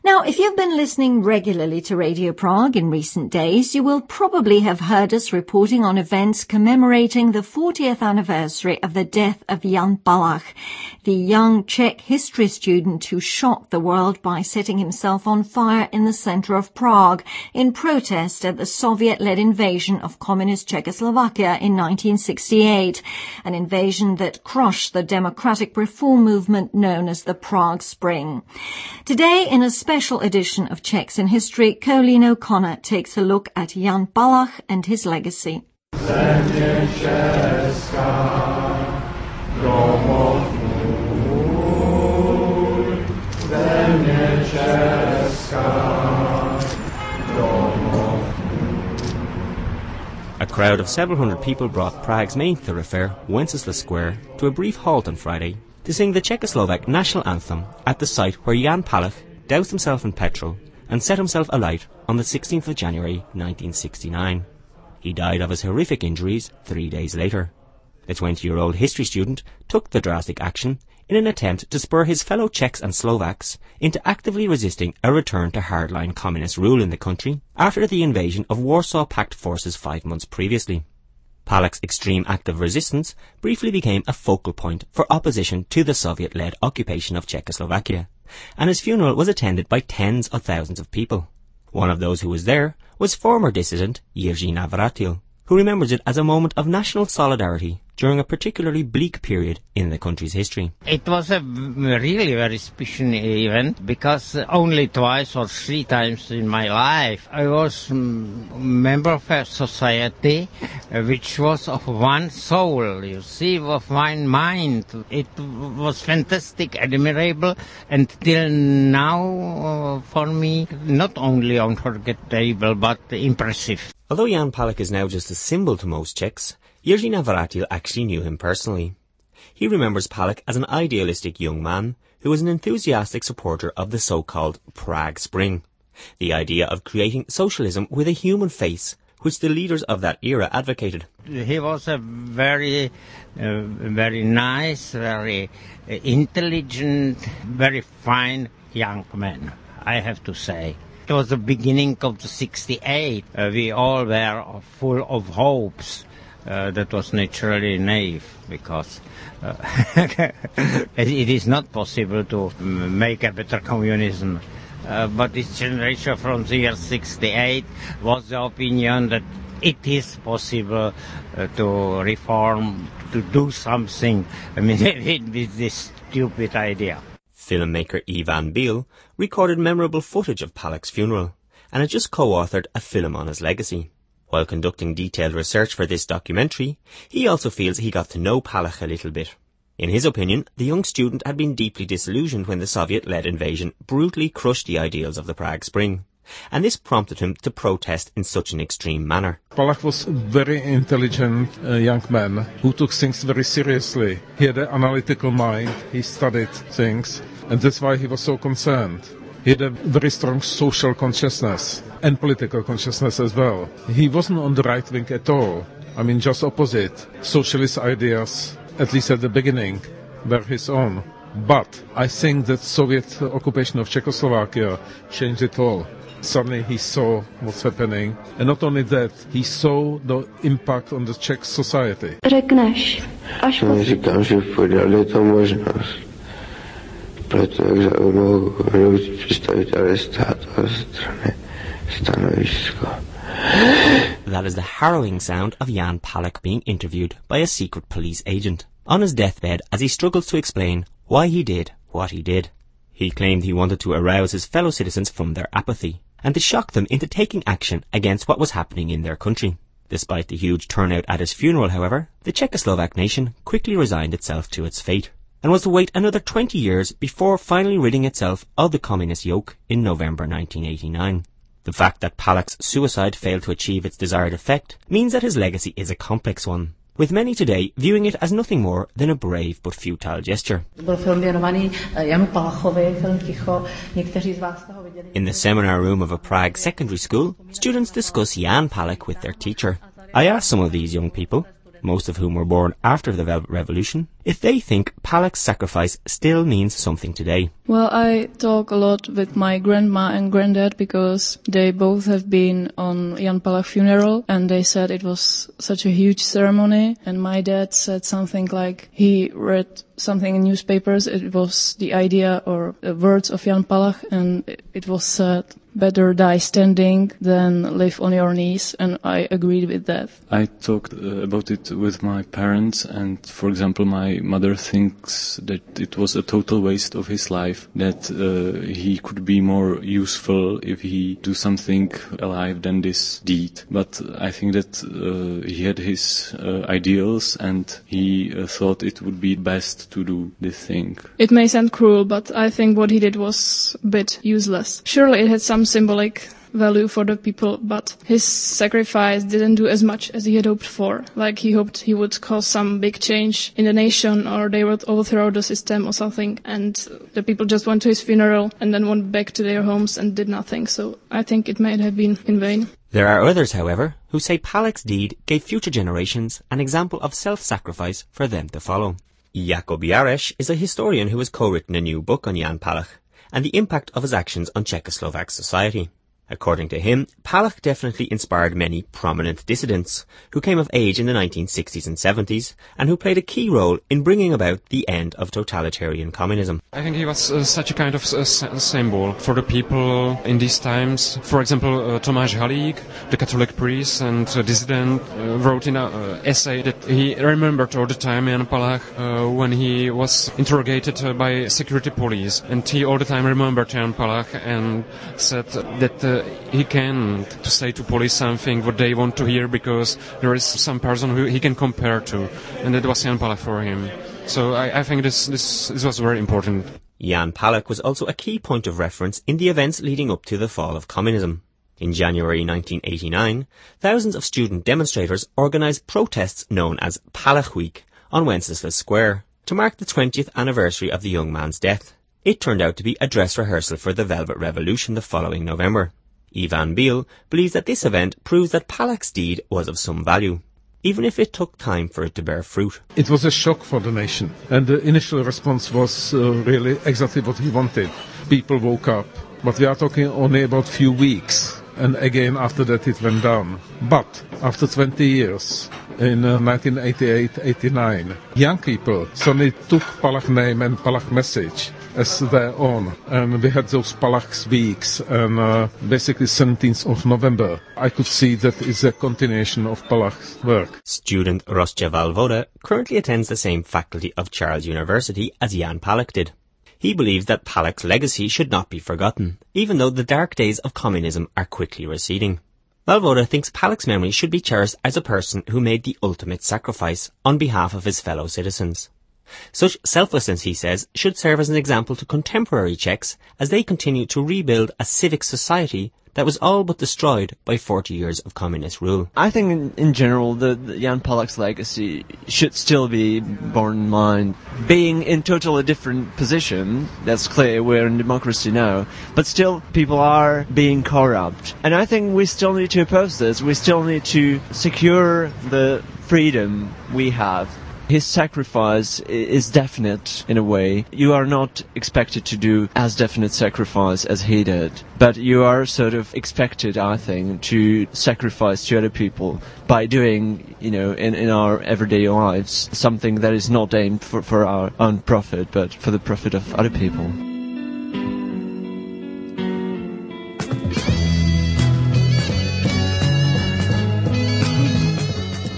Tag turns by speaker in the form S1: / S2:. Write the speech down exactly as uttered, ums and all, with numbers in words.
S1: Now, if you've been listening regularly to Radio Prague in recent days, you will probably have heard us reporting on events commemorating the fortieth anniversary of the death of Jan Palach, the young Czech history student who shocked the world by setting himself on fire in the centre of Prague in protest at the Soviet-led invasion of communist Czechoslovakia in nineteen sixty-eight, an invasion that crushed the democratic reform movement known as the Prague Spring. Today, in a special edition of Czechs in History, Colleen O'Connor takes a look at Jan Palach and his legacy.
S2: A crowd of several hundred people brought Prague's main thoroughfare, Wenceslas Square, to a brief halt on Friday to sing the Czechoslovak national anthem at the site where Jan Palach doused himself in petrol and set himself alight on the sixteenth of January nineteen sixty-nine. He died of his horrific injuries three days later. The twenty-year-old history student took the drastic action in an attempt to spur his fellow Czechs and Slovaks into actively resisting a return to hardline communist rule in the country after the invasion of Warsaw Pact forces five months previously. Palach's extreme act of resistance briefly became a focal point for opposition to the Soviet-led occupation of Czechoslovakia, and his funeral was attended by tens of thousands of people. One of those who was there was former dissident Jiří Navratil, who remembers it as a moment of national solidarity during a particularly bleak period in the country's history.
S3: It was a really very special event because only twice or three times in my life I was a member of a society which was of one soul, you see, of one mind. It was fantastic, admirable, and till now uh, for me not only unforgettable but impressive.
S2: Although Jan Palach is now just a symbol to most Czechs, Jiří Navratil actually knew him personally. He remembers Palach as an idealistic young man who was an enthusiastic supporter of the so-called Prague Spring, the idea of creating socialism with a human face, which the leaders of that era advocated.
S3: He was a very, uh, very nice, very uh, intelligent, very fine young man, I have to say. It was the beginning of the sixty-eight. Uh, we all were full of hopes. Uh, that was naturally naive because uh, it is not possible to make a better communism. Uh, but this generation from the year sixty-eight was the opinion that it is possible uh, to reform, to do something I mean, with, with this stupid idea.
S2: Filmmaker Ivan Biel recorded memorable footage of Palach's funeral and had just co-authored a film on his legacy. While conducting detailed research for this documentary, he also feels he got to know Palach a little bit. In his opinion, the young student had been deeply disillusioned when the Soviet-led invasion brutally crushed the ideals of the Prague Spring, and this prompted him to protest in such an extreme manner.
S4: Palach was a very intelligent uh, young man who took things very seriously. He had an analytical mind, he studied things, and that's why he was so concerned. He had a very strong social consciousness and political consciousness as well. He wasn't on the right wing at all. I mean, just opposite. Socialist ideas, at least at the beginning, were his own. But I think that Soviet occupation of Czechoslovakia changed it all. Suddenly he saw what's happening. And not only that, he saw the impact on the Czech society.
S5: Řekneš, až po...
S6: Říkám, že podali to možnost. Proto jak zaujmou vedoucí představitelé státu a strany stanovisko.
S2: That is the harrowing sound of Jan Palach being interviewed by a secret police agent on his deathbed as he struggles to explain why he did what he did. He claimed he wanted to arouse his fellow citizens from their apathy and to shock them into taking action against what was happening in their country. Despite the huge turnout at his funeral, however, the Czechoslovak nation quickly resigned itself to its fate and was to wait another twenty years before finally ridding itself of the communist yoke in November nineteen eighty-nine. The fact that Palach's suicide failed to achieve its desired effect means that his legacy is a complex one, with many today viewing it as nothing more than a brave but futile gesture. In the seminar room of a Prague secondary school, students discuss Jan Palach with their teacher. I asked some of these young people, most of whom were born after the Velvet Revolution, if they think Palach's sacrifice still means something today.
S7: Well, I talk a lot with my grandma and granddad because they both have been on Jan Palach's funeral, and they said it was such a huge ceremony. And my dad said something like he read something in newspapers. It was the idea or the words of Jan Palach, and it was said, better die standing than live on your knees, and I agreed with that.
S8: I talked uh, about it with my parents, and for example, my mother thinks that it was a total waste of his life, that uh, he could be more useful if he do something alive than this deed. But I think that uh, he had his uh, ideals, and he uh, thought it would be best to do this thing.
S7: It may sound cruel, but I think what he did was a bit useless. Surely it had some symbolic value for the people, but his sacrifice didn't do as much as he had hoped for. Like he hoped he would cause some big change in the nation, or they would overthrow the system or something, and the people just went to his funeral and then went back to their homes and did nothing. So I think it might have been in vain.
S2: There are others, however, who say Palach's deed gave future generations an example of self-sacrifice for them to follow. Jakub Jareš is a historian who has co-written a new book on Jan Palach and the impact of his actions on Czechoslovak society. According to him, Palach definitely inspired many prominent dissidents who came of age in the nineteen sixties and seventies and who played a key role in bringing about the end of totalitarian communism.
S9: I think he was uh, such a kind of uh, symbol for the people in these times. For example, uh, Tomáš Halík, the Catholic priest and uh, dissident, uh, wrote in an uh, essay that he remembered all the time Jan Palach uh, when he was interrogated uh, by security police, and he all the time remembered Jan Palach and said that uh, he can to say to police something what they want to hear because there is some person who he can compare to, and that was Jan Palach for him. So I, I think this, this this was very important.
S2: Jan Palach was also a key point of reference in the events leading up to the fall of communism. In January nineteen eighty-nine, thousands of student demonstrators organised protests known as Palach Week on Wenceslas Square to mark the twentieth anniversary of the young man's death. It turned out to be a dress rehearsal for the Velvet Revolution the following November. Ivan Biel believes that this event proves that Palach's deed was of some value, even if it took time for it to bear fruit.
S4: It was a shock for the nation, and the initial response was uh, really exactly what he wanted. People woke up, but we are talking only about few weeks, and again after that it went down. But after twenty years, in uh, nineteen eighty-eight eighty-nine, young people suddenly took Palach's name and Palach's message as their own, and we had those Palach's weeks, and uh, basically seventeenth of November. I could see that it's a continuation of Palach's work.
S2: Student Rostya Valvoda currently attends the same faculty of Charles University as Jan Palach did. He believes that Palach's legacy should not be forgotten, even though the dark days of communism are quickly receding. Valvoda thinks Palach's memory should be cherished as a person who made the ultimate sacrifice on behalf of his fellow citizens. Such selflessness, he says, should serve as an example to contemporary Czechs as they continue to rebuild a civic society that was all but destroyed by forty years of communist rule.
S10: I think in, in general the, the Jan Palach's legacy should still be borne in mind. Being in totally different position, that's clear, we're in democracy now, but still people are being corrupt. And I think we still need to oppose this, we still need to secure the freedom we have. His sacrifice is definite in a way. You are not expected to do as definite sacrifice as he did, but you are sort of expected, I think, to sacrifice to other people by doing, you know, in, in our everyday lives, something that is not aimed for, for our own profit, but for the profit of other people.